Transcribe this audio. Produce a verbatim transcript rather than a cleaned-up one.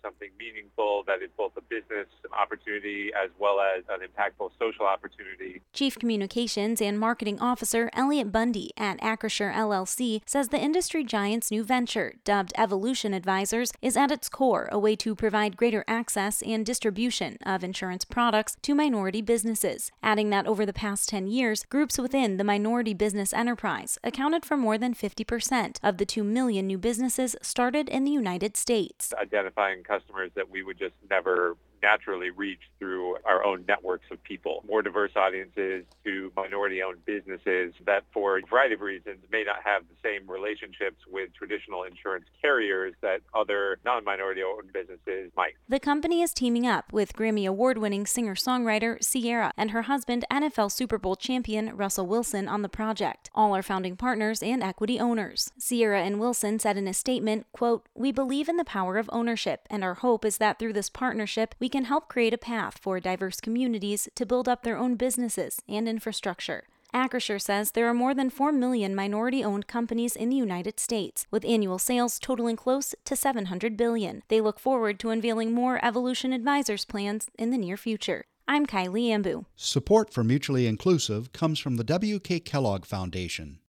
something meaningful that is both a business opportunity as well as an impactful social opportunity. Chief Communications and Marketing Officer Elliot Bundy at Acrisure L L C says the industry giant's new venture, dubbed Evolution Advisors, is at its core a way to provide greater access and distribution of insurance products to minority businesses, adding that over the past ten years, groups within the minority business enterprise accounted for more than fifty percent of the two million new businesses started in the United States. Identifying customers that we would just never naturally reach through our own networks of people. More diverse audiences to minority-owned businesses that, for a variety of reasons, may not have the same relationships with traditional insurance carriers that other non-minority-owned businesses might. The company is teaming up with Grammy Award-winning singer-songwriter Ciara and her husband, N F L Super Bowl champion Russell Wilson, on the project. All are founding partners and equity owners. Ciara and Wilson said in a statement, quote, "We believe in the power of ownership, and our hope is that through this partnership, we can help create a path for diverse communities to build up their own businesses and infrastructure." Acrisure says there are more than four million minority-owned companies in the United States, with annual sales totaling close to seven hundred billion dollars. They look forward to unveiling more Evolution Advisors plans in the near future. I'm Kylie Ambu. Support for Mutually Inclusive comes from the W K Kellogg Foundation.